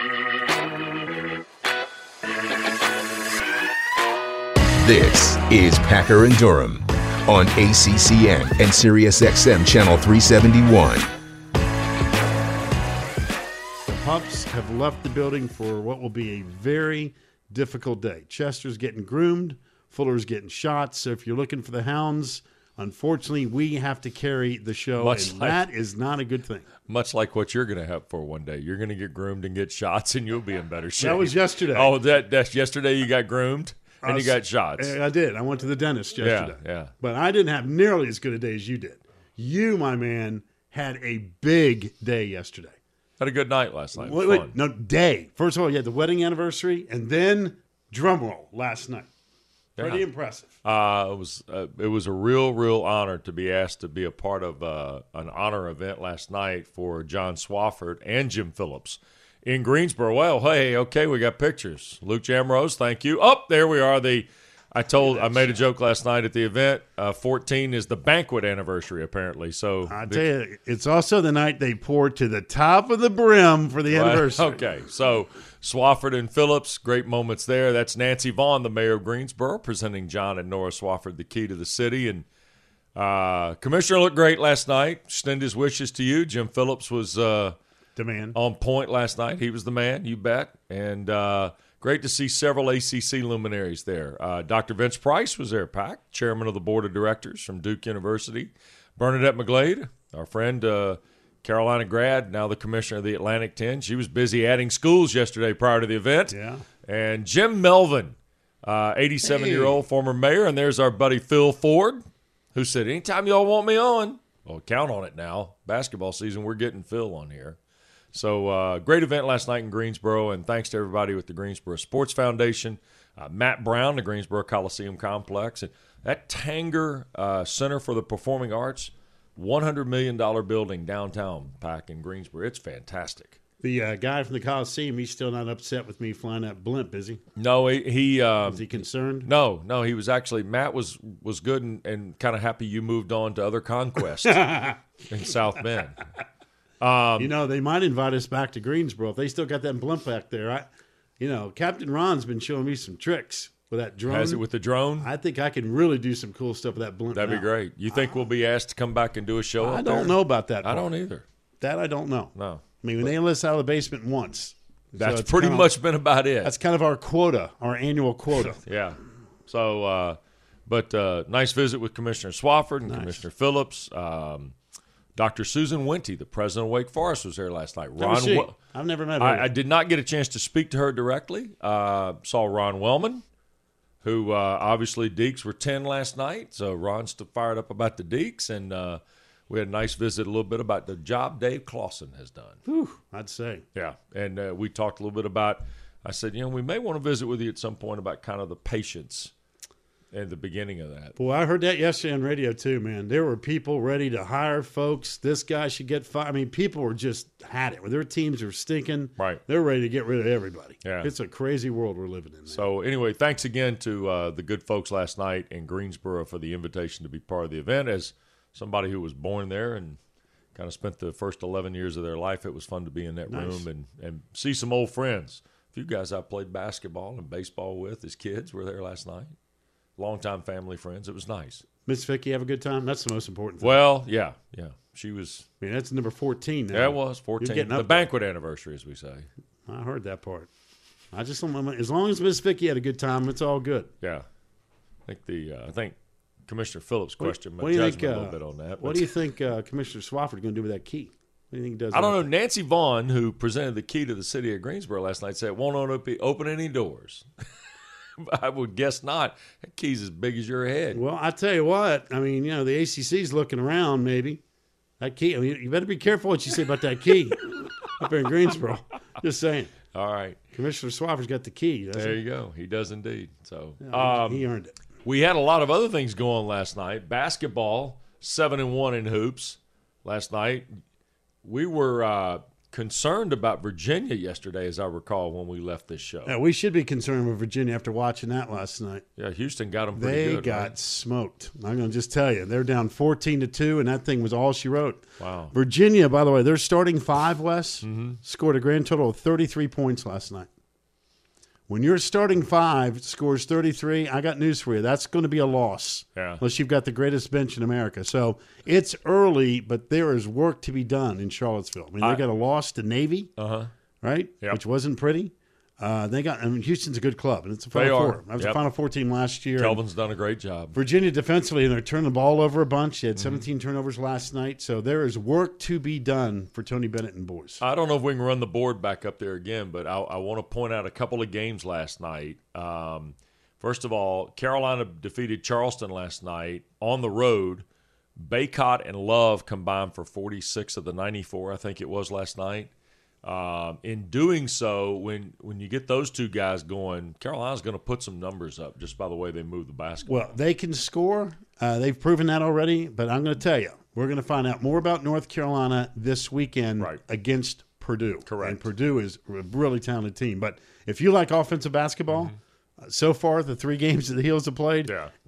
This is Packer and Durham on ACCN and SiriusXM Channel 371. The Pups have left the building for what will be a very difficult day. Chester's getting groomed. Fuller's getting shot. So if you're looking for the Hounds, unfortunately, we have to carry the show, that is not a good thing. Much like what you're going to have for one day. You're going to get groomed and get shots, and you'll be in better shape. That was yesterday. Oh, that's yesterday you got groomed and you got shots. I did. I went to the dentist yesterday. Yeah. But I didn't have nearly as good a day as you did. You, my man, had a big day yesterday. Had a good night last night. Day. First of all, you had the wedding anniversary, and then drumroll last night. Pretty impressive. It was a real honor to be asked to be a part of an honor event last night for John Swafford and Jim Phillips in Greensboro. Well, hey, okay, we got pictures. Luke Jamrose, thank you. Oh, there we are. I made a joke last night at the event. 14 is the banquet anniversary, apparently. So I tell you, it's also the night they poured to the top of the brim for the anniversary. Okay, so Swafford and Phillips, great moments there. That's Nancy Vaughn, the mayor of Greensboro, presenting John and Nora Swafford the key to the city. And Commissioner looked great last night. Extend his wishes to you. Jim Phillips was the man on point last night. He was the man, you bet. And great to see several ACC luminaries there. Dr. Vince Price was there, Pac, chairman of the board of directors from Duke University. Bernadette McGlade, our friend, Carolina grad, now the commissioner of the Atlantic 10. She was busy adding schools yesterday prior to the event. Yeah. And Jim Melvin, 87-year-old former mayor. And there's our buddy Phil Ford, who said, anytime y'all want me on, well, count on it now. Basketball season, we're getting Phil on here. So great event last night in Greensboro, and thanks to everybody with the Greensboro Sports Foundation, Matt Brown, the Greensboro Coliseum Complex, and that Tanger Center for the Performing Arts, $100 million building downtown, Pack in Greensboro. It's fantastic. The guy from the Coliseum, he's still not upset with me flying that blimp, is he? No, he is he concerned? No, he was actually, Matt was good and kind of happy you moved on to other conquests in South Bend. They might invite us back to Greensboro if they still got that blimp back there. Captain Ron's been showing me some tricks with that drone. Has it with the drone? I think I can really do some cool stuff with that blimp. That'd be great. You think we'll be asked to come back and do a show? I don't know about that part. I don't either. That I don't know. No. I mean, they let us out of the basement once. That's pretty much been about it. That's kind of our quota, our annual quota. Yeah. So, nice visit with Commissioner Swafford and Commissioner Phillips. Dr. Susan Wente, the president of Wake Forest, was there last night. I've never met her. I did not get a chance to speak to her directly. Saw Ron Wellman, who obviously Deeks were 10 last night, so Ron's fired up about the Deeks, and we had a nice visit a little bit about the job Dave Clausen has done. Whew, I'd say. Yeah, and we talked a little bit about, I said, we may want to visit with you at some point about kind of the patience and the beginning of that. Boy, I heard that yesterday on radio too, man. There were people ready to hire folks. This guy should get fired. I mean, people were just had it. When their teams are stinking, right? They're ready to get rid of everybody. Yeah. It's a crazy world we're living in. Man. So anyway, thanks again to the good folks last night in Greensboro for the invitation to be part of the event. As somebody who was born there and kind of spent the first 11 years of their life, it was fun to be in that room and see some old friends. A few guys I played basketball and baseball with as kids were there last night. Longtime family friends. It was nice. Miss Vicky have a good time? That's the most important thing. Well, yeah. She was. I mean, that's number 14 now. Yeah, it was 14. The banquet anniversary, as we say. I heard that part. I just don't. As long as Miss Vicky had a good time, it's all good. Yeah. I think Commissioner Phillips questioned my judgment a little bit on that. What do you think Commissioner Swafford is going to do with that key? What do you think he does? I don't know. Nancy Vaughn, who presented the key to the city of Greensboro last night, said it won't open any doors. I would guess not. That key's as big as your head. Well, I tell you what. I mean, the ACC's looking around. Maybe that key. I mean, you better be careful what you say about that key up there in Greensboro. Just saying. All right. Commissioner Swafford's got the key. There you go. He does indeed. So he earned it. We had a lot of other things going last night. Basketball, 7-1 in hoops last night. We were concerned about Virginia yesterday, as I recall, when we left this show. Yeah, we should be concerned with Virginia after watching that last night. Yeah, Houston got them pretty They good. got right? smoked. I'm going to just tell you. They're down 14-2, and that thing was all she wrote. Wow. Virginia, by the way, their starting five, Wes, scored a grand total of 33 points last night. When your starting five scores 33, I got news for you. That's going to be a loss. Yeah. Unless you've got the greatest bench in America. So it's early, but there is work to be done in Charlottesville. I mean, they got a loss to Navy, right? Yep. Which wasn't pretty. Houston's a good club, and it's a They Final are. Four. I was Yep. a Final Four team last year. Kelvin's done a great job. Virginia defensively, and they're turning the ball over a bunch. They had 17 turnovers last night. So there is work to be done for Tony Bennett and boys. I don't know if we can run the board back up there again, but I want to point out a couple of games last night. First of all, Carolina defeated Charleston last night on the road. Baycott and Love combined for 46 of the 94, I think it was last night. In doing so, when you get those two guys going, Carolina's going to put some numbers up just by the way they move the basketball. Well, they can score. They've proven that already. But I'm going to tell you, we're going to find out more about North Carolina this weekend against Purdue. Correct. And Purdue is a really talented team. But if you like offensive basketball, so far, the three games that the Heels have played,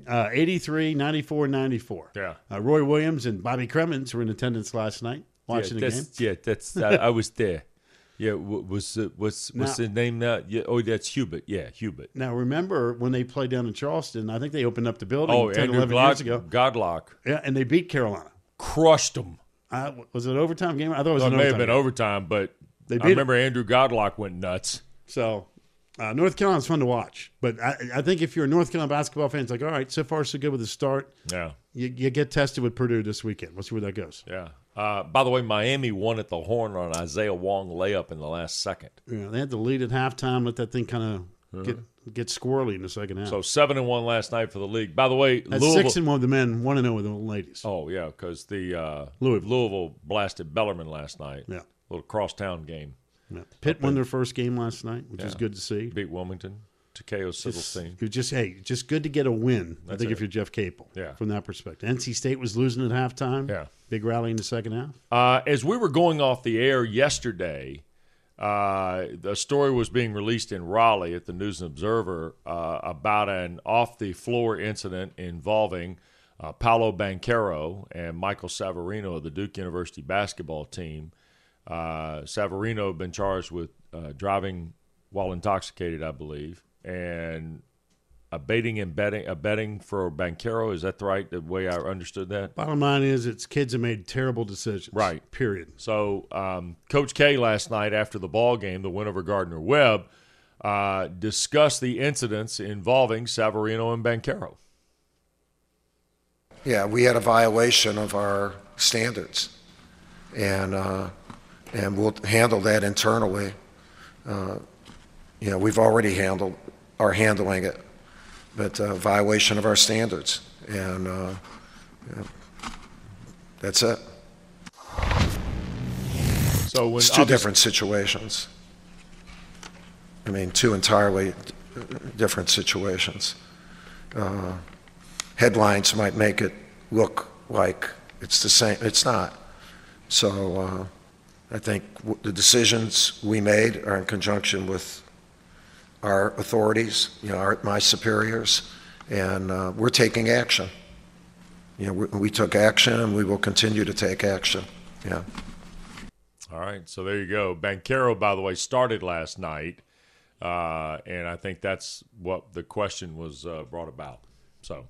83, 94, 94. Yeah. Roy Williams and Bobby Cremins were in attendance last night watching the game. Yeah, that's I was there. Yeah, what's the name now? Yeah, that's Hubert. Yeah, Hubert. Now, remember when they played down in Charleston, I think they opened up the building Oh, 10, Andrew 11 years ago. Godlock Yeah, and they beat Carolina. crushed them. Was it an overtime game? I thought it was It an may overtime have been game. overtime, but They I beat remember Andrew Godlock went nuts. So, North Carolina's fun to watch. But I think if you're a North Carolina basketball fan, it's like, all right, so far so good with the start. Yeah. You get tested with Purdue this weekend. We'll see where that goes. Yeah. By the way, Miami won at the horn on Isaiah Wong layup in the last second. Yeah, they had the lead at halftime. Let that thing kind of get squirrely in the second half. So 7-1 last night for the league. By the way, That's Louisville. 6-1 with the men, 1-0 with the ladies. Oh yeah, because the Louisville blasted Bellarmine last night. Yeah. Little crosstown game. Yeah. Pitt won their first game last night, which is good to see. Beat Wilmington. Takeo Siddlestein. It was just good to get a win. I think if you're Jeff Capel, from that perspective. NC State was losing at halftime. Yeah. Big rally in the second half. As we were going off the air yesterday, the story was being released in Raleigh at the News and Observer about an off-the-floor incident involving Paolo Banchero and Michael Savarino of the Duke University basketball team. Savarino had been charged with driving while intoxicated, I believe, and abetting for Banchero. Is that right, the way I understood that? Bottom line is it's kids have made terrible decisions. Right. Period. So Coach K last night after the ball game, the win over Gardner-Webb, discussed the incidents involving Savarino and Banchero. Yeah, we had a violation of our standards, and we'll handle that internally. We've already handling it, but violation of our standards, and that's it. So when It's two different situations. I mean, two entirely different situations. Headlines might make it look like it's the same. It's not. So I think the decisions we made are in conjunction with our authorities, my superiors, and we're taking action. We took action, and we will continue to take action. Yeah. All right, so there you go. Banchero, by the way, started last night, and I think that's what the question was brought about. So,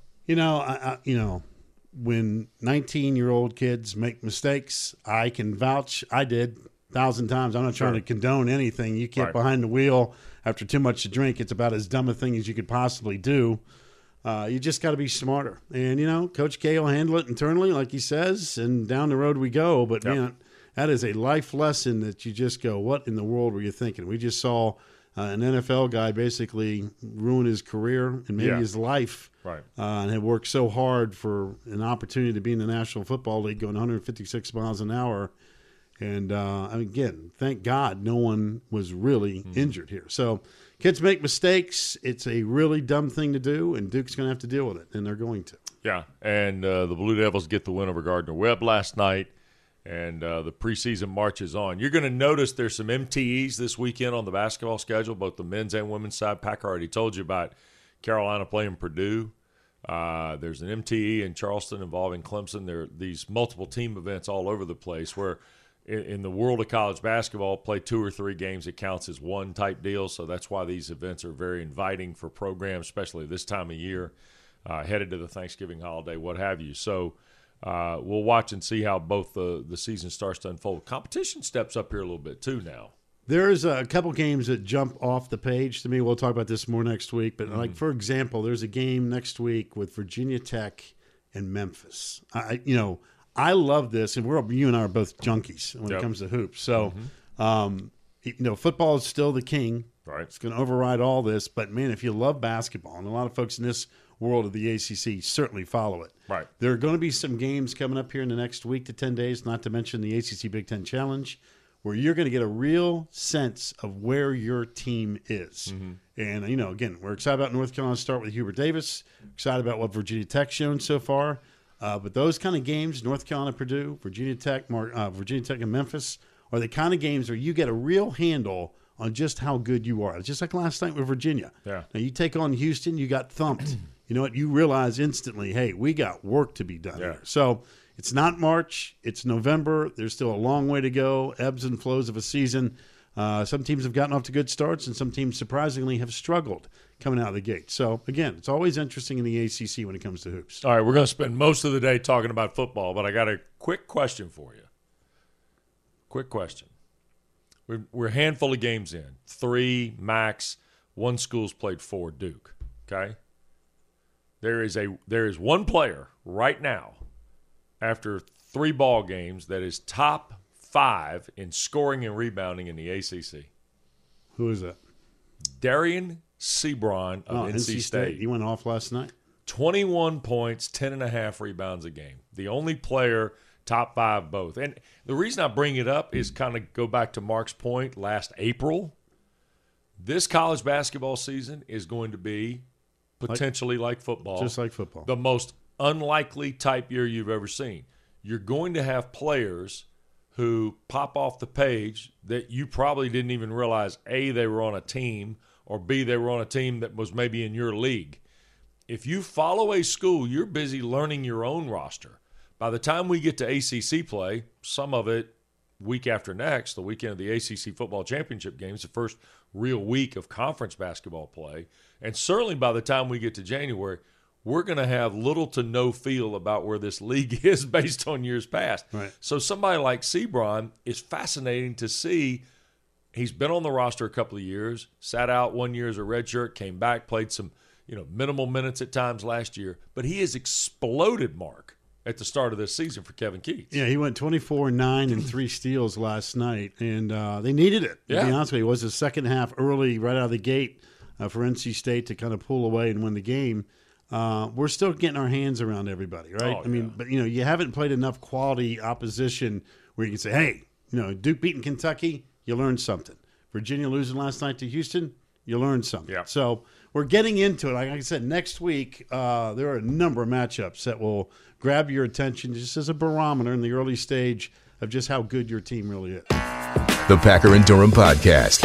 when 19-year-old kids make mistakes, I can vouch. I did 1,000 times. I'm not trying to condone anything. You get behind the wheel after too much to drink. It's about as dumb a thing as you could possibly do. You just got to be smarter. And, Coach K will handle it internally, like he says, and down the road we go. But, man, that is a life lesson that you just go, what in the world were you thinking? We just saw an NFL guy basically ruin his career and maybe his life. Right. And had worked so hard for an opportunity to be in the National Football League going 156 miles an hour. And, again, thank God no one was really injured here. So kids make mistakes. It's a really dumb thing to do, and Duke's going to have to deal with it, and they're going to. Yeah, and the Blue Devils get the win over Gardner-Webb last night. and the preseason marches on. You're going to notice there's some MTEs this weekend on the basketball schedule, both the men's and women's side. Packer already told you about Carolina playing Purdue. There's an MTE in Charleston involving Clemson. There are these multiple team events all over the place where in the world of college basketball, play 2 or 3 games, it counts as one type deal. So that's why these events are very inviting for programs, especially this time of year, headed to the Thanksgiving holiday, what have you. So we'll watch and see how both the season starts to unfold. Competition steps up here a little bit too now. There's a couple games that jump off the page to me. We'll talk about this more next week. But, like, for example, there's a game next week with Virginia Tech and Memphis. I love this, and you and I are both junkies when it comes to hoops. So, football is still the king. Right. It's going to override all this. But, man, if you love basketball, and a lot of folks in this world of the ACC certainly follow it. Right. There are going to be some games coming up here in the next week to 10 days, not to mention the ACC Big Ten Challenge, where you're going to get a real sense of where your team is. And, again, we're excited about North Carolina start with Hubert Davis, excited about what Virginia Tech's shown so far. But those kind of games, North Carolina, Purdue, Virginia Tech and Memphis, are the kind of games where you get a real handle on just how good you are. It's just like last night with Virginia. Yeah. Now, you take on Houston, you got thumped. You know what? You realize instantly, hey, we got work to be done here. So it's not March. It's November. There's still a long way to go, ebbs and flows of a season. Some teams have gotten off to good starts, and some teams surprisingly have struggled coming out of the gate. So, again, it's always interesting in the ACC when it comes to hoops. All right, we're going to spend most of the day talking about football, but I got a quick question for you. Quick question. We're a handful of games in, 3 max. One school's played 4, Duke. Okay? There is one player right now after 3 ball games that is top 5 in scoring and rebounding in the ACC. Who is that? Darian Sebron of NC State. He went off last night. 21 points, 10.5 rebounds a game. The only player top 5 both. And the reason I bring it up is kind of go back to Mark's point last April. This college basketball season is going to be potentially like football. Just like football. The most unlikely type year you've ever seen. You're going to have players who pop off the page that you probably didn't even realize, A, they were on a team, or B, they were on a team that was maybe in your league. If you follow a school, you're busy learning your own roster. By the time we get to ACC play, some of it week after next, the weekend of the ACC football championship games, the first real week of conference basketball play, and certainly by the time we get to January, we're going to have little to no feel about where this league is based on years past. Right. So somebody like Sebron is fascinating to see. He's been on the roster a couple of years, sat out 1 year as a redshirt, came back, played some minimal minutes at times last year, but he has exploded, Mark, at the start of this season for Kevin Keatts. Yeah, he went 24-9 and 3 steals last night, and they needed it. To be honest with you, it was the second half early, right out of the gate for NC State to kind of pull away and win the game. We're still getting our hands around everybody, right? But you haven't played enough quality opposition where you can say, hey, Duke beating Kentucky, you learned something. Virginia losing last night to Houston, you learned something. Yeah. So we're getting into it. Like I said, next week there are a number of matchups that will grab your attention just as a barometer in the early stage of just how good your team really is. The Packer and Durham Podcast.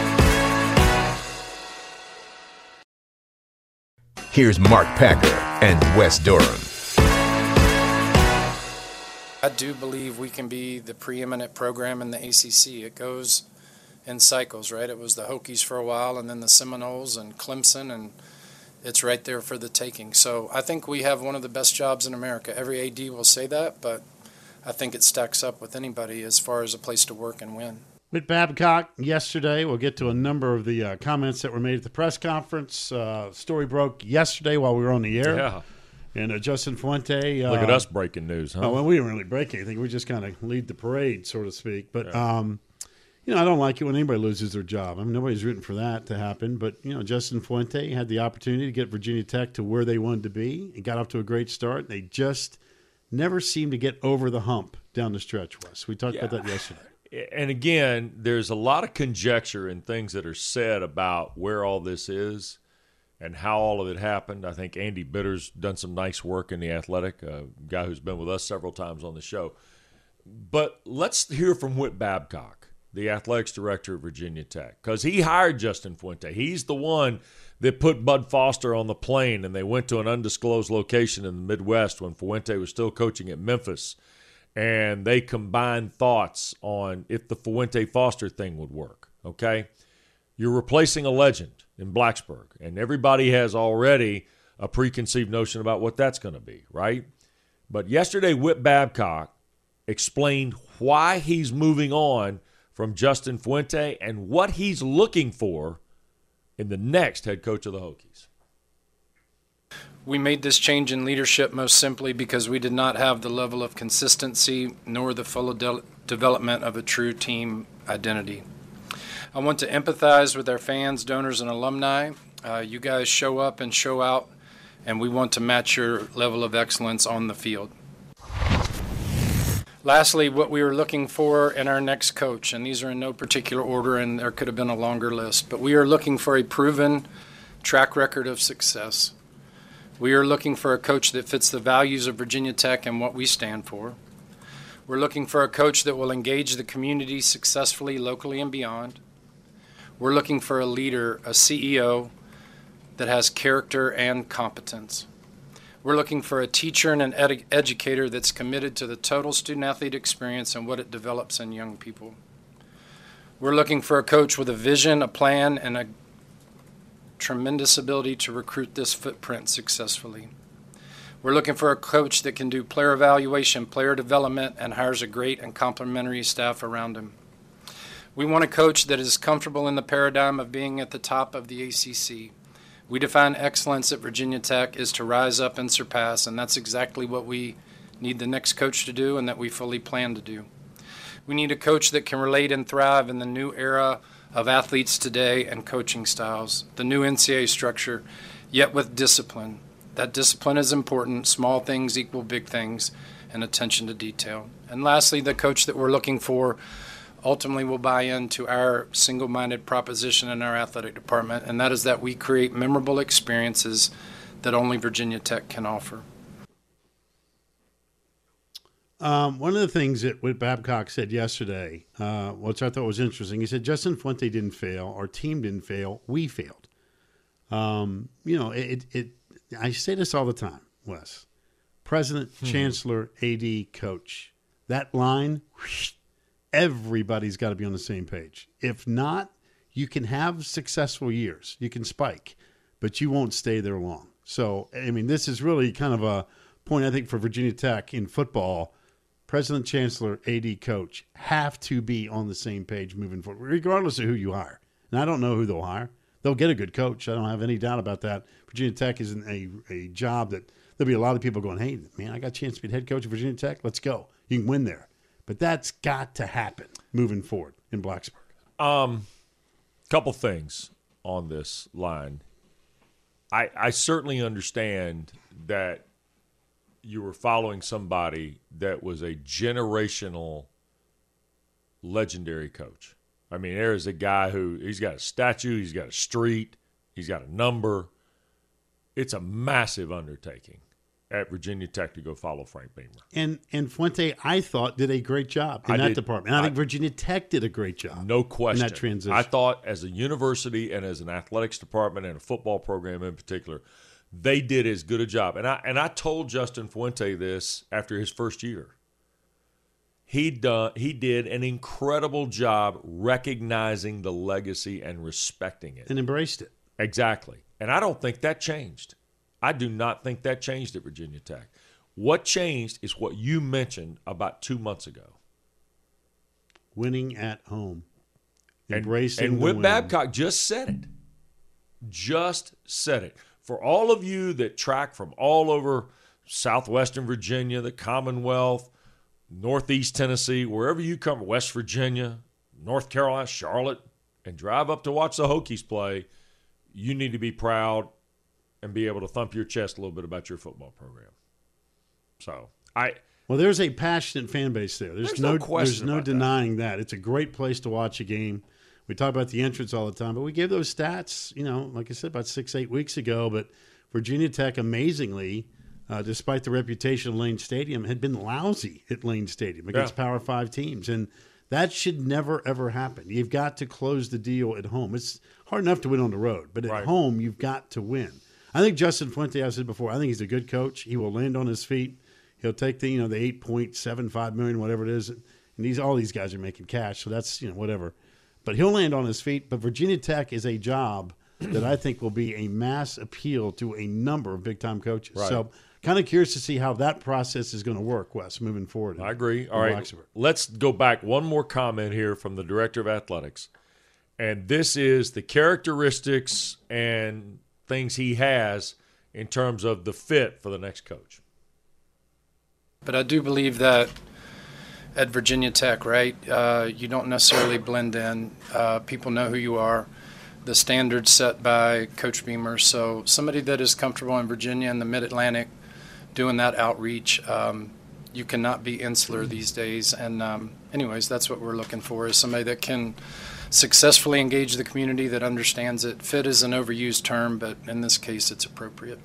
Here's Mark Packer and Wes Durham. I do believe we can be the preeminent program in the ACC. It goes in cycles, right? It was the Hokies for a while, and then the Seminoles and Clemson, and it's right there for the taking. So I think we have one of the best jobs in America. Every AD will say that, but I think it stacks up with anybody as far as a place to work and win. With Babcock yesterday, we'll get to a number of the comments that were made at the press conference. Story broke yesterday while we were on the air. Yeah. And Justin Fuente. Look at us breaking news, huh? Oh, well, we didn't really break anything. We just kind of lead the parade, so to speak. But, I don't like it when anybody loses their job. I mean, nobody's rooting for that to happen. But, Justin Fuente had the opportunity to get Virginia Tech to where they wanted to be. It got off to a great start. They just never seemed to get over the hump down the stretch, Wes. We talked about that yesterday. And again, there's a lot of conjecture and things that are said about where all this is and how all of it happened. I think Andy Bitter's done some nice work in The Athletic, a guy who's been with us several times on the show. But let's hear from Whit Babcock, the athletics director of Virginia Tech, because he hired Justin Fuente. He's the one that put Bud Foster on the plane, and they went to an undisclosed location in the Midwest when Fuente was still coaching at Memphis. And they combined thoughts on if the Fuente-Foster thing would work, okay? You're replacing a legend in Blacksburg, and everybody has already a preconceived notion about what that's going to be, right? But yesterday, Whit Babcock explained why he's moving on from Justin Fuente and what he's looking for in the next head coach of the Hokies. We made this change in leadership most simply because we did not have the level of consistency nor the full development of a true team identity. I want to empathize with our fans, donors, and alumni. You guys show up and show out, and we want to match your level of excellence on the field. Lastly, what we are looking for in our next coach, and these are in no particular order, and there could have been a longer list, but we are looking for a proven track record of success. We are looking for a coach that fits the values of Virginia Tech and what we stand for. We're looking for a coach that will engage the community successfully, locally and beyond. We're looking for a leader, a CEO, that has character and competence. We're looking for a teacher and an educator that's committed to the total student-athlete experience and what it develops in young people. We're looking for a coach with a vision, a plan, and a tremendous ability to recruit this footprint successfully. We're looking for a coach that can do player evaluation, player development, and hires a great and complementary staff around him. We want a coach that is comfortable in the paradigm of being at the top of the ACC. We define excellence at Virginia Tech is to rise up and surpass, and that's exactly what we need the next coach to do and that we fully plan to do. We need a coach that can relate and thrive in the new era of athletes today and coaching styles, the new NCAA structure, yet with discipline. That discipline is important. Small things equal big things, and attention to detail. And lastly, the coach that we're looking for ultimately will buy into our single-minded proposition in our athletic department, and that is that we create memorable experiences that only Virginia Tech can offer. One of the things that Whit Babcock said yesterday, which I thought was interesting, he said Justin Fuente didn't fail, our team didn't fail, we failed. I say this all the time, Wes. President, Chancellor, AD, coach. That line, everybody's got to be on the same page. If not, you can have successful years. You can spike, but you won't stay there long. So, I mean, this is really kind of a point, I think, for Virginia Tech in football. President, Chancellor, AD, coach have to be on the same page moving forward, regardless of who you hire. And I don't know who they'll hire. They'll get a good coach. I don't have any doubt about that. Virginia Tech isn't a job that there'll be a lot of people going, hey, man, I got a chance to be the head coach of Virginia Tech. Let's go. You can win there. But that's got to happen moving forward in Blacksburg. Couple things on this line. I certainly understand that you were following somebody that was a generational legendary coach. I mean, there is a guy who he's got a statue, he's got a street, he's got a number. It's a massive undertaking at Virginia Tech to go follow Frank Beamer. And Fuente, I thought, did a great job in that department. And I think Virginia Tech did a great job. No question. In that transition. I thought as a university and as an athletics department and a football program in particular, they did as good a job. And I told Justin Fuente this after his first year. He did an incredible job recognizing the legacy and respecting it. And embraced it. Exactly. And I don't think that changed. I do not think that changed at Virginia Tech. What changed is what you mentioned about 2 months ago. Winning at home. Embracing and Whit Babcock just said it. Just said it. For all of you that track from all over southwestern Virginia, the Commonwealth, northeast Tennessee, wherever you come, West Virginia, North Carolina, Charlotte, and drive up to watch the Hokies play, you need to be proud and be able to thump your chest a little bit about your football program. So, well, there's a passionate fan base there. There's no question. There's no denying that. It's a great place to watch a game. We talk about the entrance all the time, but we gave those stats, like I said, about 6-8 weeks ago. But Virginia Tech, amazingly, despite the reputation of Lane Stadium, had been lousy at Lane Stadium against Power 5 teams. And that should never, ever happen. You've got to close the deal at home. It's hard enough to win on the road, but at home, you've got to win. I think Justin Fuente, I said before, I think he's a good coach. He will land on his feet. He'll take the $8.75 million, whatever it is, and all these guys are making cash, so that's whatever. But he'll land on his feet. But Virginia Tech is a job that I think will be a mass appeal to a number of big-time coaches. Right. So kind of curious to see how that process is going to work, Wes, moving forward. I agree. All right, let's go back. One more comment here from the Director of Athletics. And this is the characteristics and things he has in terms of the fit for the next coach. But I do believe that at Virginia Tech, right, you don't necessarily blend in. People know who you are. The standards set by Coach Beamer. So somebody that is comfortable in Virginia and the Mid-Atlantic doing that outreach, you cannot be insular these days. And anyways, that's what we're looking for, is somebody that can successfully engage the community, that understands it. Fit is an overused term, but in this case, it's appropriate.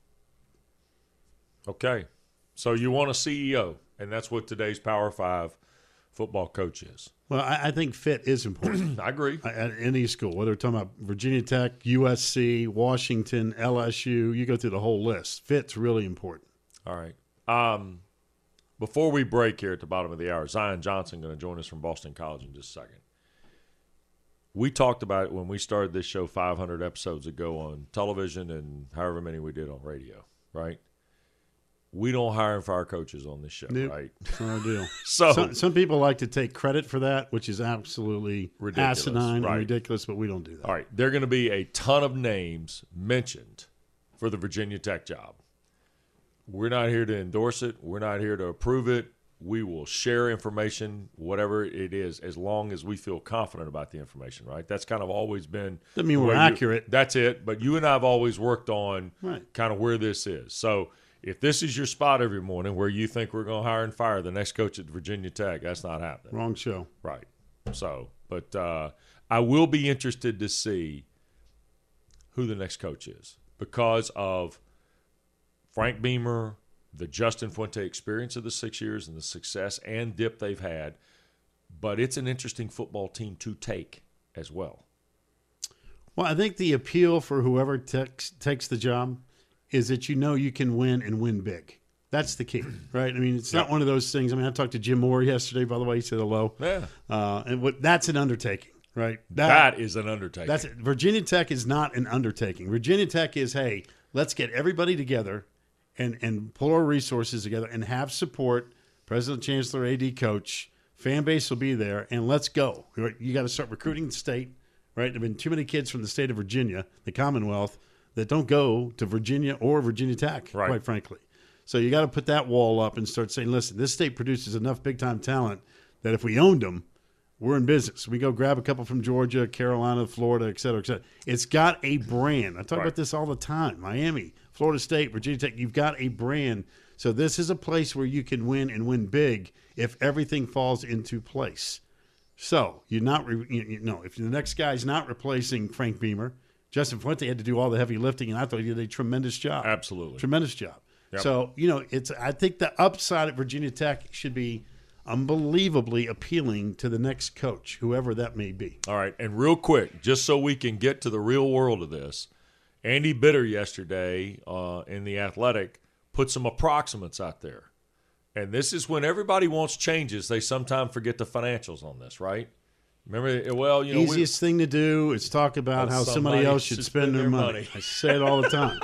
Okay. So you want a CEO, and that's what today's Power 5 football coach is. Well, I think fit is important. I agree. At any school, whether we're talking about Virginia Tech, USC, Washington, LSU, you go through the whole list. Fit's really important. All right. Before we break here at the bottom of the hour, Zion Johnson going to join us from Boston College in just a second. We talked about it when we started this show 500 episodes ago on television and however many we did on radio, right? We don't hire and fire coaches on this show, right? It's not our deal. So some people like to take credit for that, which is absolutely ridiculous, asinine and ridiculous, but we don't do that. All right. There are going to be a ton of names mentioned for the Virginia Tech job. We're not here to endorse it. We're not here to approve it. We will share information, whatever it is, as long as we feel confident about the information, right? That's kind of always been – Doesn't mean we're accurate. That's it. But you and I have always worked on kind of where this is. So if this is your spot every morning where you think we're going to hire and fire the next coach at Virginia Tech, that's not happening. Wrong show. Right. So, but I will be interested to see who the next coach is because of Frank Beamer, the Justin Fuente experience of the 6 years and the success and dip they've had. But it's an interesting football team to take as well. Well, I think the appeal for whoever takes the job is that you can win and win big. That's the key, right? I mean, it's not one of those things. I mean, I talked to Jim Moore yesterday, by the way. He said hello. Yeah. That's an undertaking, right? That is an undertaking. Virginia Tech is not an undertaking. Virginia Tech is, hey, let's get everybody together and pull our resources together and have support, President, Chancellor, AD, coach, fan base will be there, and let's go. You got to start recruiting the state, right? There have been too many kids from the state of Virginia, the Commonwealth, that don't go to Virginia or Virginia Tech, quite frankly. So you got to put that wall up and start saying, listen, this state produces enough big-time talent that if we owned them, we're in business. We go grab a couple from Georgia, Carolina, Florida, et cetera, et cetera. It's got a brand. I talk about this all the time. Miami, Florida State, Virginia Tech, you've got a brand. So this is a place where you can win and win big if everything falls into place. So you're not, if the next guy's not replacing Frank Beamer, Justin Fuente had to do all the heavy lifting, and I thought he did a tremendous job. Absolutely. Tremendous job. Yep. So, I think the upside at Virginia Tech should be unbelievably appealing to the next coach, whoever that may be. All right, and real quick, just so we can get to the real world of this, Andy Bitter yesterday in The Athletic put some approximates out there. And this is when everybody wants changes. They sometimes forget the financials on this, right? Remember, easiest thing to do is talk about how somebody else should spend their money. I say it all the time.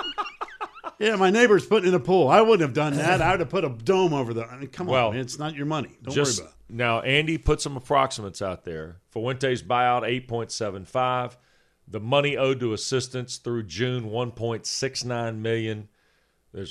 Yeah, my neighbor's putting in a pool. I wouldn't have done that. I would have put a dome over the. I mean, come on, man. It's not your money. Don't worry about it. Now, Andy put some approximates out there. Fuente's buyout, $8.75. The money owed to assistants through June, $1.69 million. There's a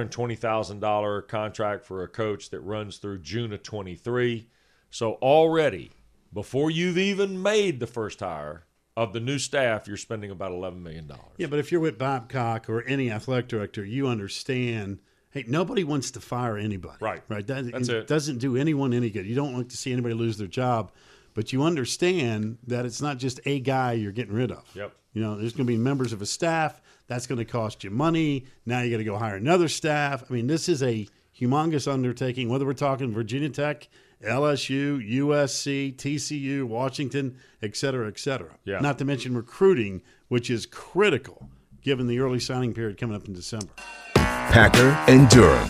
$420,000 contract for a coach that runs through June of 23. So already, before you've even made the first hire of the new staff, you're spending about $11 million. Yeah, but if you're with Babcock or any athletic director, you understand, hey, nobody wants to fire anybody. Right. That's it. Doesn't do anyone any good. You don't want to see anybody lose their job. but you understand that it's not just a guy you're getting rid of. Yep. You know, there's going to be members of a staff. That's going to cost you money. Now you got to go hire another staff. I mean, this is a humongous undertaking, whether we're talking Virginia Tech, LSU, USC, TCU, Washington, et cetera, et cetera. Yeah. Not to mention recruiting, which is critical given the early signing period coming up in December. Packer and Durham.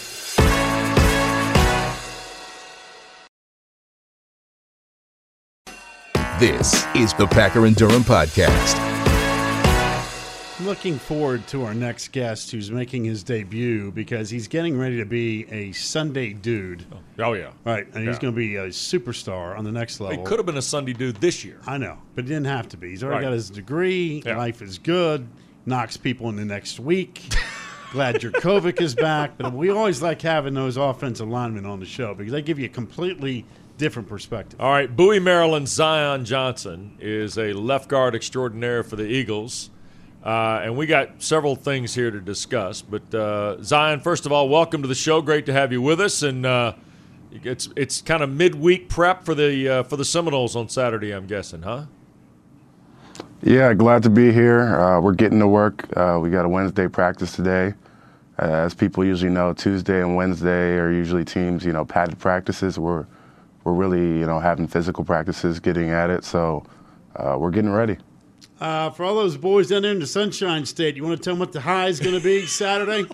This is the Packer and Durham podcast. Looking forward to our next guest who's making his debut because he's getting ready to be a Sunday dude. Oh, yeah. Right, and he's going to be a superstar on the next level. He could have been a Sunday dude this year. I know, but he didn't have to be. He's already Right. got his degree. Yeah. Life is good. Knocks people in the next week. Glad Jurkovec is back. But we always like having those offensive linemen on the show because they give you a completely different perspective. All right, Bowie, Maryland, Zion Johnson is a left guard extraordinaire for the Eagles. And we got several things here to discuss. But, Zion, first of all, welcome to the show. Great to have you with us. And it's kind of midweek prep for the Seminoles on Saturday, I'm guessing, huh? Yeah, glad to be here. We're getting to work. We got a Wednesday practice today. As people usually know, Tuesday and Wednesday are usually teams, padded practices. We're really, having physical practices, getting at it. So we're getting ready. For all those boys down there in the Sunshine State, you want to tell them what the high is going to be Saturday?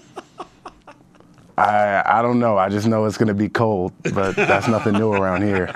I don't know. I just know it's going to be cold, but that's nothing new around here.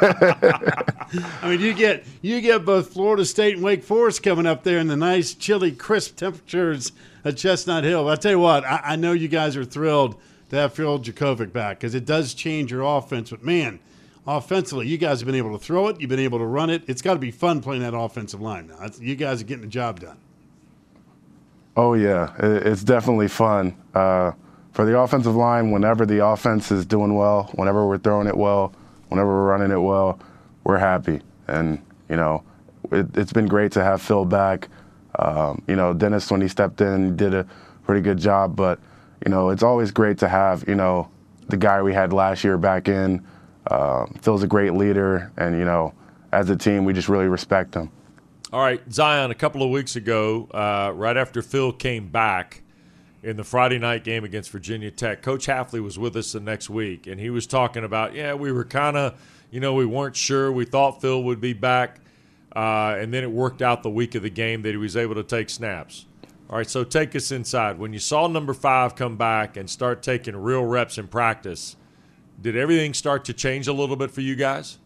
I mean, you get both Florida State and Wake Forest coming up there in the nice, chilly, crisp temperatures at Chestnut Hill. But I tell you what, I know you guys are thrilled to have Phil Jurkovec back because it does change your offense. But, man, offensively, you guys have been able to throw it. You've been able to run it. It's got to be fun playing that offensive line now. You guys are getting the job done. Oh, yeah. It's definitely fun. For the offensive line, whenever the offense is doing well, whenever we're throwing it well, whenever we're running it well, we're happy. And, it's been great to have Phil back. Dennis, when he stepped in, did a pretty good job. But, it's always great to have, the guy we had last year back in. Phil's a great leader. And, as a team, we just really respect him. All right, Zion, a couple of weeks ago, right after Phil came back in the Friday night game against Virginia Tech, Coach Hafley was with us the next week, and he was talking about, we were kind of, we weren't sure. We thought Phil would be back, and then it worked out the week of the game that he was able to take snaps. All right, so take us inside. When you saw number 5 come back and start taking real reps in practice, did everything start to change a little bit for you guys?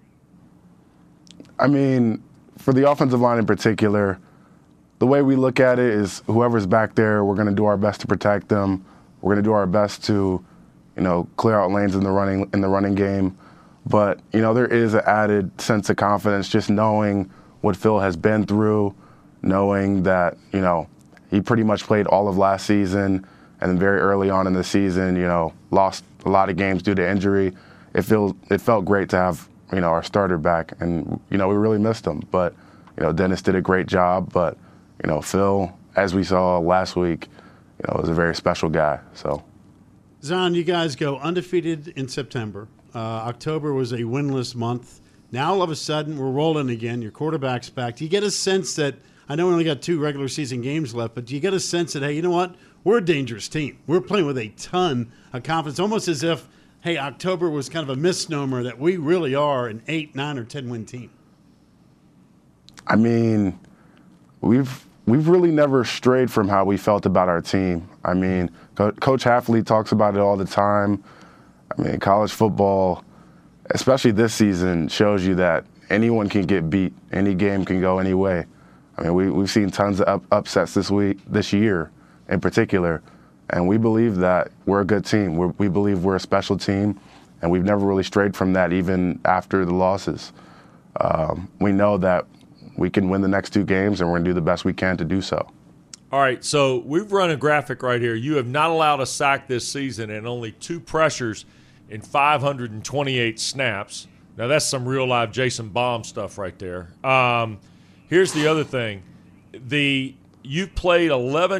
I mean, for the offensive line in particular, the way we look at it is whoever's back there, we're going to do our best to protect them. We're going to do our best to, clear out lanes in the running game. But, there is an added sense of confidence just knowing what Phil has been through, knowing that, he pretty much played all of last season and then very early on in the season, lost a lot of games due to injury. It felt great to have, our starter back. And, we really missed him. But, Dennis did a great job. But, Phil, as we saw last week, was a very special guy. So, Zion, you guys go undefeated in September. October was a winless month. Now, all of a sudden, we're rolling again. Your quarterback's back. Do you get a sense that, I know we only got 2 regular season games left, but do you get a sense that, hey, you know what? We're a dangerous team. We're playing with a ton of confidence, almost as if, hey, October was kind of a misnomer that we really are an 8, 9, or 10-win team. I mean, we've really never strayed from how we felt about our team. I mean, Coach Hafley talks about it all the time. I mean, college football, especially this season, shows you that anyone can get beat. Any game can go any way. I mean, we've seen tons of upsets this year in particular, and we believe that we're a good team. We believe we're a special team, and we've never really strayed from that even after the losses. We know that we can win the next 2 games, and we're going to do the best we can to do so. All right, so we've run a graphic right here. You have not allowed a sack this season and only 2 pressures in 528 snaps. Now, that's some real-life Jason Baum stuff right there. Here's the other thing. You played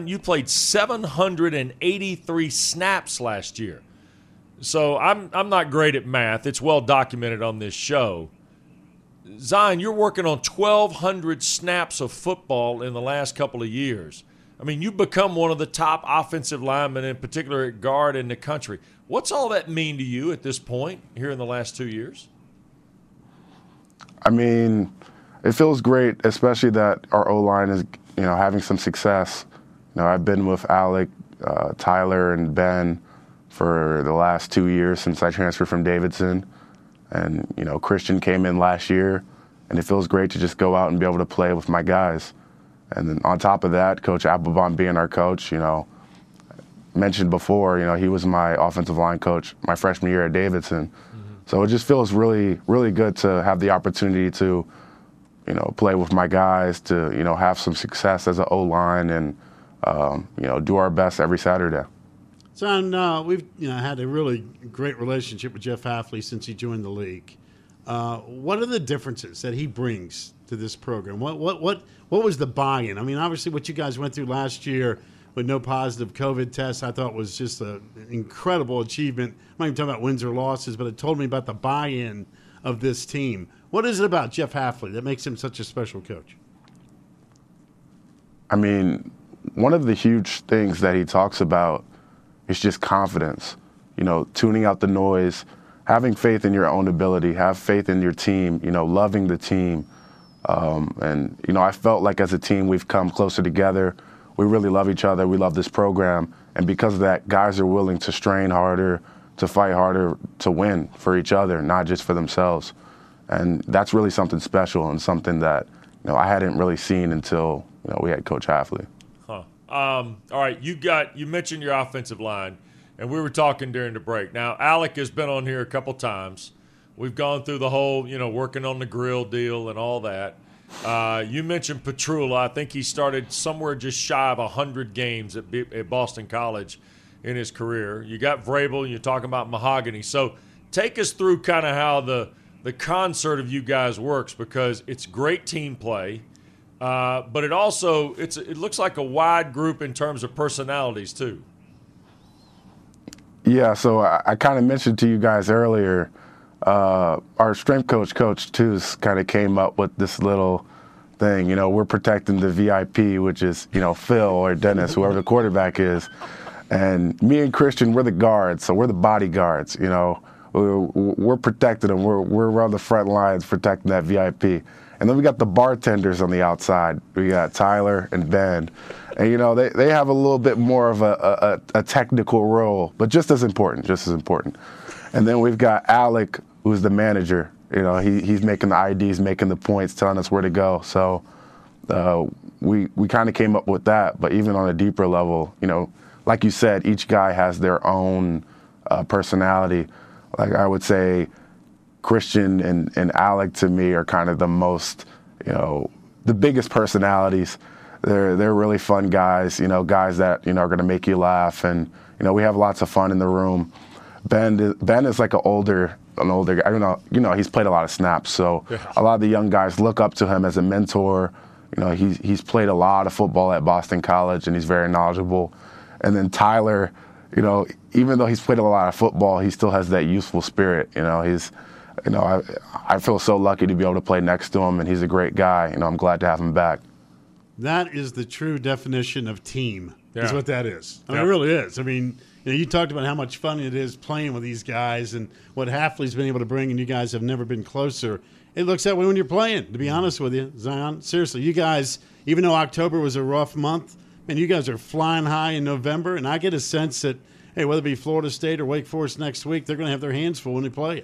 783 snaps last year. So I'm not great at math. It's well documented on this show. Zion, you're working on 1,200 snaps of football in the last couple of years. I mean, you've become one of the top offensive linemen, in particular at guard, in the country. What's all that mean to you at this point here in the last 2 years? I mean, it feels great, especially that our O-line is, having some success. I've been with Alec, Tyler, and Ben for the last 2 years since I transferred from Davidson. And, Christian came in last year, and it feels great to just go out and be able to play with my guys. And then on top of that, Coach Applebaum being our coach, mentioned before, he was my offensive line coach my freshman year at Davidson. Mm-hmm. So it just feels really, really good to have the opportunity to, play with my guys, to, have some success as an O-line and, do our best every Saturday. Son, we've had a really great relationship with Jeff Hafley since he joined the league. What are the differences that he brings to this program? What was the buy-in? I mean, obviously what you guys went through last year with no positive COVID tests, I thought was just an incredible achievement. I'm not even talking about wins or losses, but it told me about the buy-in of this team. What is it about Jeff Hafley that makes him such a special coach? I mean, one of the huge things that he talks about is just confidence, tuning out the noise, having faith in your own ability, have faith in your team, loving the team. And I felt like as a team we've come closer together. We really love each other. We love this program. And because of that, guys are willing to strain harder, to fight harder, to win for each other, not just for themselves. And that's really something special and something that, I hadn't really seen until, we had Coach Hafley. All right, you mentioned your offensive line, and we were talking during the break. Now, Alec has been on here a couple times. We've gone through the whole, working on the grill deal and all that. You mentioned Petrula. I think he started somewhere just shy of 100 games at Boston College in his career. You got Vrabel, and you're talking about Mahogany. So take us through kind of how the concert of you guys works, because it's great team play. But it also it looks like a wide group in terms of personalities too. Yeah, so I kind of mentioned to you guys earlier, our strength coach, Coach Toos, kind of came up with this little thing. We're protecting the VIP, which is Phil or Dennis, whoever the quarterback is, and me and Christian, we're the guards, so we're the bodyguards. We're protecting them. We're on the front lines protecting that VIP. And then we got the bartenders on the outside. We got Tyler and Ben. And, they have a little bit more of a technical role, but just as important. And then we've got Alec, who's the manager. He's making the IDs, making the points, telling us where to go. So we kind of came up with that. But even on a deeper level, like you said, each guy has their own personality. Like I would say, Christian and Alec to me are kind of the most, the biggest personalities. They're really fun guys, guys that, are going to make you laugh. And, we have lots of fun in the room. Ben is like an older guy. He's played a lot of snaps. So a lot of the young guys look up to him as a mentor. He's played a lot of football at Boston College, and he's very knowledgeable. And then Tyler, even though he's played a lot of football, he still has that youthful spirit. I feel so lucky to be able to play next to him, and he's a great guy. I'm glad to have him back. That is the true definition of team, is what that is. I mean, Yep. It really is. I mean, you talked about how much fun it is playing with these guys and what Hafley's been able to bring, and you guys have never been closer. It looks that way when you're playing, to be honest with you, Zion. Seriously, you guys, even though October was a rough month, man, you guys are flying high in November, and I get a sense that, hey, whether it be Florida State or Wake Forest next week, they're going to have their hands full when they play you.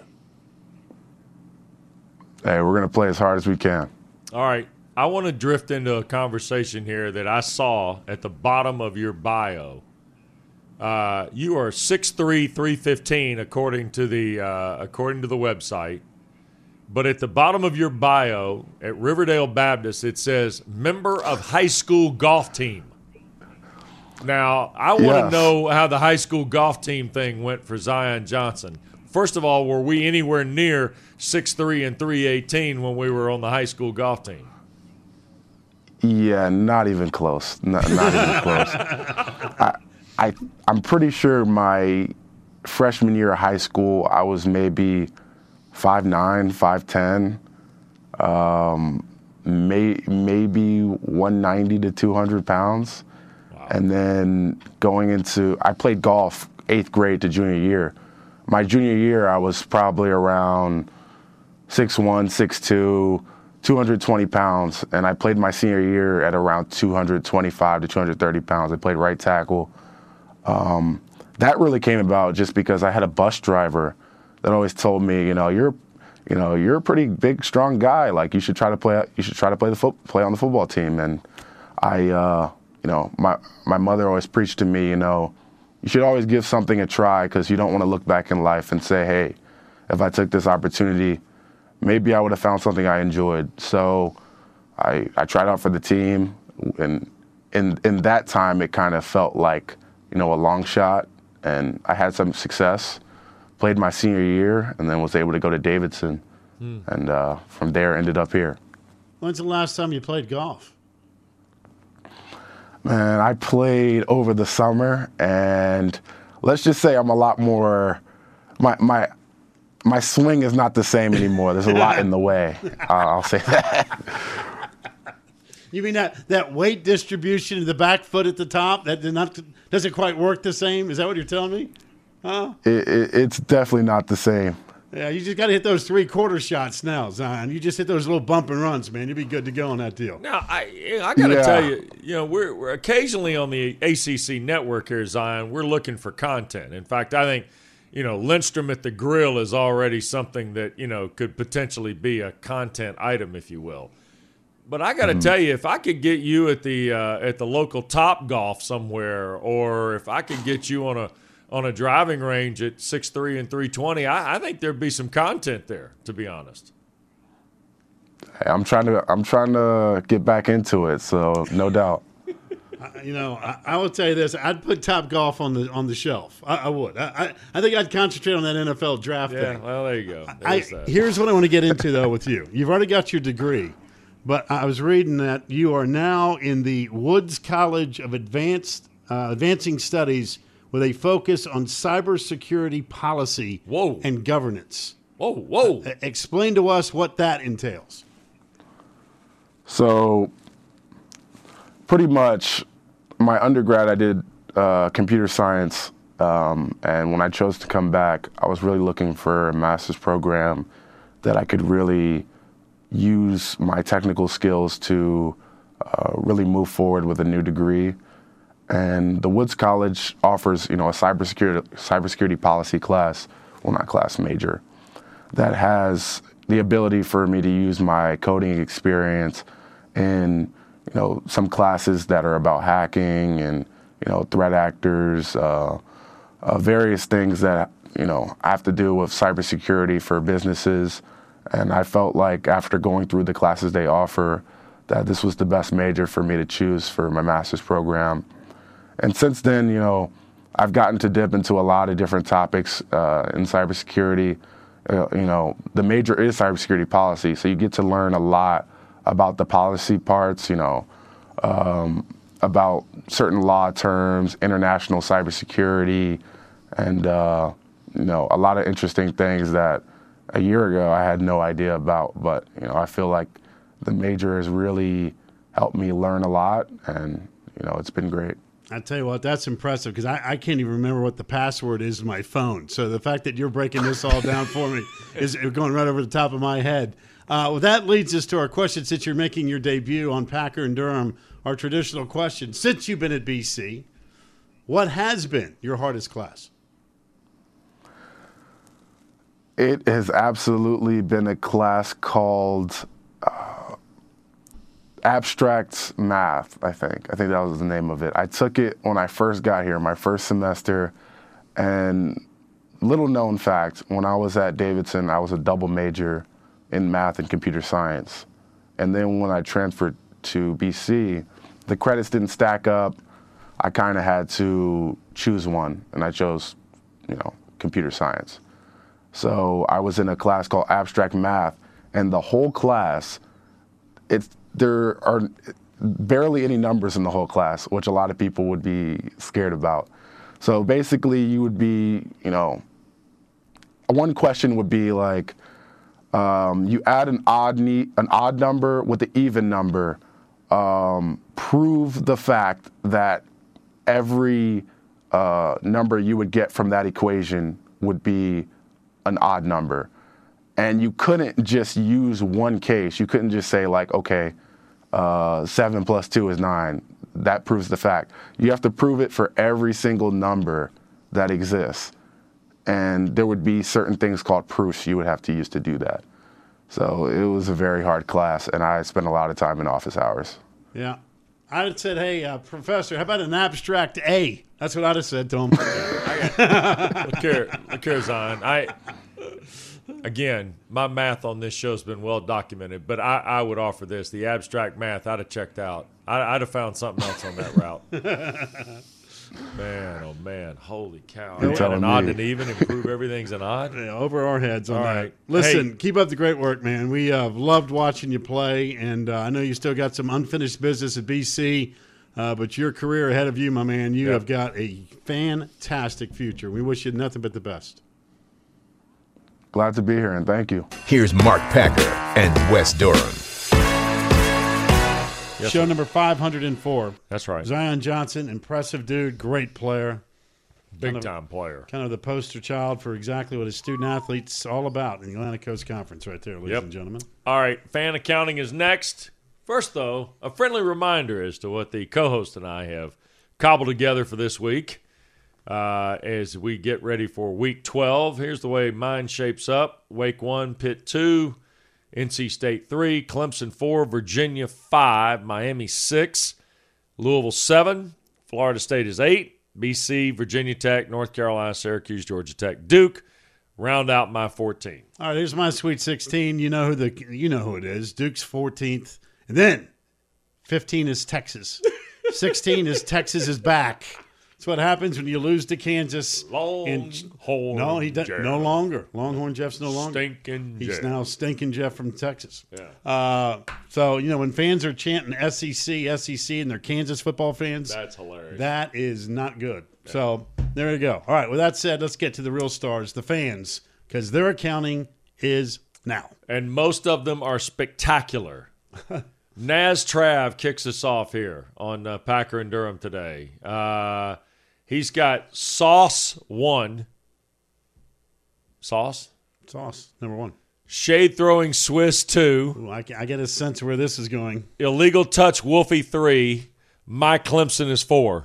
Hey, we're going to play as hard as we can. All right. I want to drift into a conversation here that I saw at the bottom of your bio. You are 6'3", 315 according to the website. But at the bottom of your bio at Riverdale Baptist, it says member of high school golf team. Now, I want to know how the high school golf team thing went for Zion Johnson. First of all, were we anywhere near 6'3" and 318 when we were on the high school golf team? Yeah, not even close. Not even close. I'm pretty sure my freshman year of high school, I was maybe 5'9", 5'10". maybe 190 to 200 pounds. Wow. And then I played golf 8th grade to junior year. My junior year, I was probably around 6'1", 6'2", 220 pounds. And I played my senior year at around 225 to 230 pounds. I played right tackle. That really came about just because I had a bus driver that always told me, you're a pretty big, strong guy. Like you should try to play on the football team. And I, my mother always preached to me, you should always give something a try because you don't want to look back in life and say, hey, if I took this opportunity, maybe I would have found something I enjoyed. So I tried out for the team, and in that time it kind of felt like, a long shot, and I had some success. Played my senior year, and then was able to go to Davidson, and from there ended up here. When's the last time you played golf? Man, I played over the summer, and let's just say I'm a lot more. My swing is not the same anymore. There's a lot in the way. I'll say that. You mean that weight distribution of the back foot at the top that doesn't quite work the same? Is that what you're telling me? Huh? It's definitely not the same. Yeah, you just got to hit those 3/4 shots now, Zion. You just hit those little bump and runs, man. You'll be good to go on that deal. Now, I got to tell you, we're occasionally on the ACC network here, Zion. We're looking for content. In fact, I think, Lindstrom at the Grill is already something that, could potentially be a content item, if you will. But I got to tell you, if I could get you at the local Top Golf somewhere, or if I could get you on a driving range at 6'3" and 320, I think there'd be some content there, to be honest. Hey, I'm trying to get back into it, so no doubt. I will tell you this: I'd put Top Golf on the shelf. I would. I think I'd concentrate on that NFL draft thing. Yeah, well, there you go. Here's what I want to get into though with you. You've already got your degree, but I was reading that you are now in the Woods College of Advancing Studies with a focus on cybersecurity policy and governance. Whoa. Explain to us what that entails. So, pretty much, my undergrad, I did computer science, and when I chose to come back, I was really looking for a master's program that I could really use my technical skills to really move forward with a new degree. And the Woods College offers, a cybersecurity policy class, major, that has the ability for me to use my coding experience in, some classes that are about hacking and, threat actors, various things that, have to do with cybersecurity for businesses. And I felt like after going through the classes they offer, that this was the best major for me to choose for my master's program. And since then, I've gotten to dip into a lot of different topics in cybersecurity. The major is cybersecurity policy, so you get to learn a lot about the policy parts, about certain law terms, international cybersecurity, and, a lot of interesting things that a year ago I had no idea about. But, I feel like the major has really helped me learn a lot, and, it's been great. I tell you what, that's impressive because I can't even remember what the password is to my phone. So the fact that you're breaking this all down for me is going right over the top of my head. Well, that leads us to our question. Since you're making your debut on Packer and Durham, our traditional question, since you've been at BC, what has been your hardest class? It has absolutely been a class called Abstract Math, I think. I think that was the name of it. I took it when I first got here, my first semester, and little known fact, when I was at Davidson, I was a double major in math and computer science. And then when I transferred to BC, the credits didn't stack up. I kind of had to choose one, and I chose, computer science. So I was in a class called Abstract Math, and the whole class, there are barely any numbers in the whole class, which a lot of people would be scared about. So basically you would be, one question would be like, You add an odd number with the even number. Prove the fact that every number you would get from that equation would be an odd number. And you couldn't just use one case. You couldn't just say, like, okay, 7 plus 2 is 9. That proves the fact. You have to prove it for every single number that exists. And there would be certain things called proofs you would have to use to do that. So it was a very hard class, and I spent a lot of time in office hours. Yeah. I'd have said, hey, Professor, how about an abstract A? That's what I'd have said to him. Look here, Zion. Again, my math on this show has been well documented, but I would offer this. The abstract math, I'd have checked out. I'd have found something else on that route. Man, oh man, holy cow. You're I got an odd and even, improve everything's an odd. Yeah, over our heads on All that. right. Listen, Hey. keep up the great work, man. We loved watching you play, and I know you still got some unfinished business at BC, but your career ahead of you, my man. You have got a fantastic future. We wish you nothing but the best. Glad to be here, and thank you. Here's Mark Packer and Wes Durham. Yes, Show sir. number 504. That's right. Zion Johnson, impressive dude, great player. Big time player. Kind of the poster child for exactly what a student athlete's all about in the Atlantic Coast Conference right there, ladies and gentlemen. All right, fan accounting is next. First, though, a friendly reminder as to what the co-host and I have cobbled together for this week as we get ready for Week 12. Here's the way mine shapes up. Wake 1, Pitt 2, NC State 3, Clemson 4, Virginia 5, Miami 6, Louisville 7, Florida State is 8, BC, Virginia Tech, North Carolina, Syracuse, Georgia Tech, Duke. Round out my 14. All right, here's my Sweet 16. You know who it is. Duke's 14th. And then 15 is Texas. 16 is Texas is back. That's what happens when you lose to Kansas. Longhorn No, he doesn't. Jeff. No longer. Longhorn Jeff's no longer. Stinking He's Jeff. now Stinking Jeff from Texas. Yeah. So, when fans are chanting SEC, and they're Kansas football fans, That's hilarious. that is not good. Yeah. So, there you go. All right, with that said, let's get to the real stars, the fans, because their accounting is now. And most of them are spectacular. Naz Trav kicks us off here on Packer and Durham today. He's got Sauce 1. Sauce, number 1. Shade throwing Swiss 2. Ooh, I get a sense of where this is going. Illegal touch Wolfie 3. My Clemson is 4.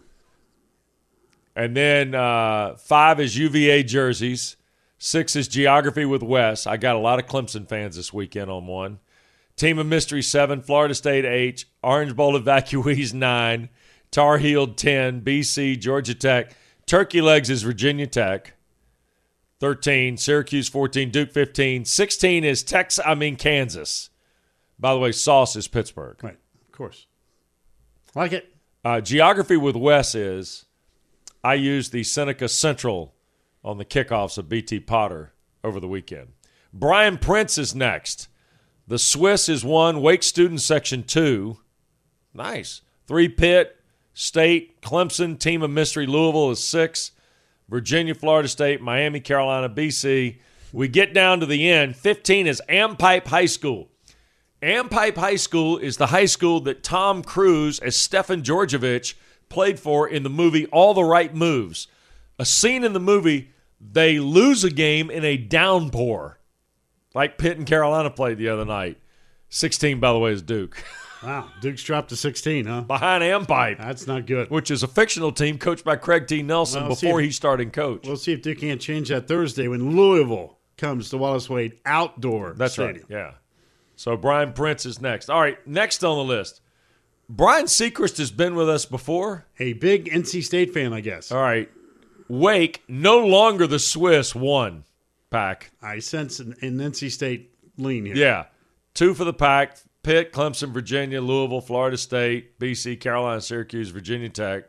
And then 5 is UVA jerseys. 6 is geography with Wes. I got a lot of Clemson fans this weekend on one. Team of Mystery 7, Florida State 8, Orange Bowl evacuees 9, Tar Heel 10, BC, Georgia Tech, Turkey Legs is Virginia Tech, 13, Syracuse 14, Duke 15, 16 is Kansas. By the way, Sauce is Pittsburgh. Right, of course. Like it. Geography with Wes is I used the Seneca Central on the kickoffs of BT Potter over the weekend. Brian Prince is next. The Swiss is 1, Wake Student Section 2. Nice. 3, Pitt, State, Clemson, Team of Mystery, Louisville is 6. Virginia, Florida State, Miami, Carolina, BC. We get down to the end. 15 is Ampipe High School. Ampipe High School is the high school that Tom Cruise as Stefan Georgievich played for in the movie All the Right Moves. A scene in the movie, they lose a game in a downpour, like Pitt and Carolina played the other night. 16, by the way, is Duke. Wow, Duke's dropped to 16, huh? Behind Ampipe, That's not good. which is a fictional team coached by Craig T. Nelson Well, see before if- he started coach. We'll see if Duke can't change that Thursday when Louisville comes to Wallace Wade Outdoor That's Stadium. right, yeah. So Brian Prince is next. All right, next on the list. Brian Seacrest has been with us before. A big NC State fan, I guess. All right. Wake, no longer the Swiss, 1 Pack. I sense an NC State lean here. Yeah. 2 for the Pack. Pitt, Clemson, Virginia, Louisville, Florida State, BC, Carolina, Syracuse, Virginia Tech.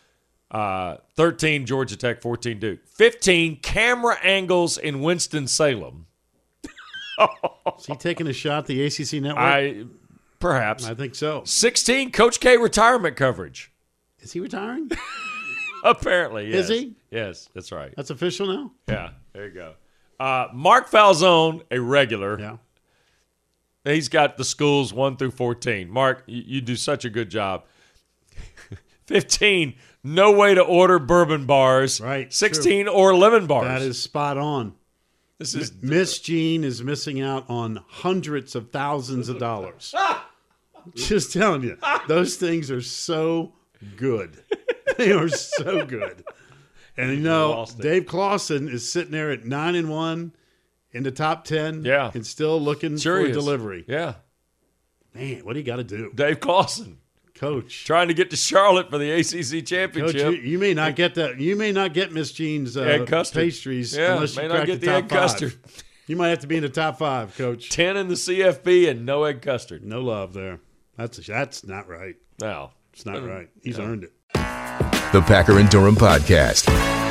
13, Georgia Tech, 14, Duke. 15, camera angles in Winston-Salem. Is he taking a shot at the ACC network? Perhaps. I think so. 16, Coach K retirement coverage. Is he retiring? Apparently, yes. Is he? Yes, that's right. That's official now? Yeah, there you go. Mark Falzone, a regular. Yeah. He's got the schools 1 through 14. Mark, you do such a good job. 15, no way to order bourbon bars. Right, 16, or lemon bars. That is spot on. This is Miss Jean is missing out on hundreds of thousands of dollars. Just telling you, those things are so good. They are so good. And you know, Dave Clawson is sitting there at 9-1 in the top 10. Yeah. And still looking Sure for he a is. delivery. Yeah. Man, what do you got to do? Dave Clawson Coach. trying to get to Charlotte for the ACC Coach, championship. you may not get that. You may not get Miss Jean's Egg custard. pastries Yeah, unless you may crack not get the the top egg 5. custard. You might have to be in the top 5, Coach. 10 in the CFB and no egg custard. No love there. That's not right. No. It's not right. He's earned it. The Packer and Durham Podcast.